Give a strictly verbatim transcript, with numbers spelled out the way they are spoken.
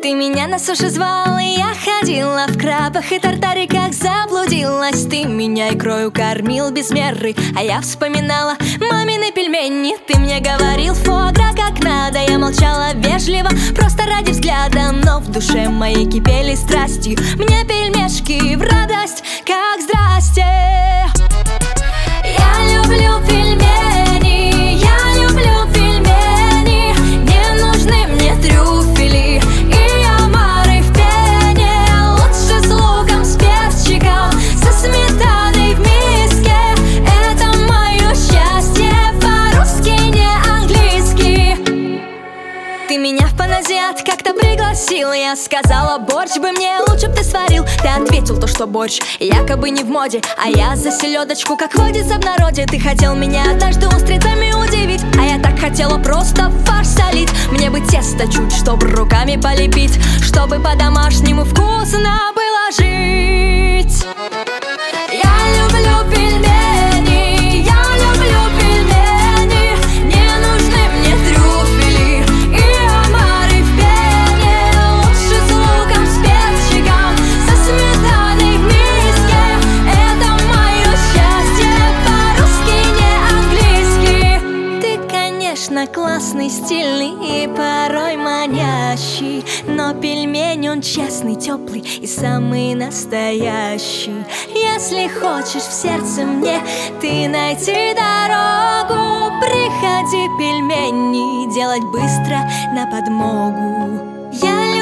Ты меня на суше звал, и я ходила в крабах и тартариках заблудилась. Ты меня икрою кормил без меры, а я вспоминала мамины пельмени. Ты мне говорил фуагра как надо, я молчала вежливо, просто ради взгляда. Но в душе моей кипели страстью мне пельмешки в радость, как здрасте. Я люблю пельмени, я люблю пельмени. Не нужны мне трюфели и омары в пене. Лучше с луком, с перчиком, со сметаной в миске. Это мое счастье, по-русски, не английски. Ты меня в паназиат как-то пригласил, я сказала, борщ бы мне лучше б ты сварил. Ты ответил то, что борщ якобы не в моде, а я за селедочку, как водится в народе. Ты хотел меня однажды устрицами удивить, а я так хотела просто фарш солить. Мне бы тесто чуть, чтобы руками полепить, чтобы по-домашнему вкусно было жить. Я люблю пельмени, я люблю пельмени. Не нужны мне трюфели и омары в пене. Лучше с луком, с перчиком, со сметаной в миске. Это мое счастье, по-русски, не английски. Ты, конечно, классный, стильный и порой манящий, но пельмень он честный, теплый и самый настоящий. Если хочешь в сердце мне ты найти дорогу, приходи пельмени делать быстро на подмогу. Я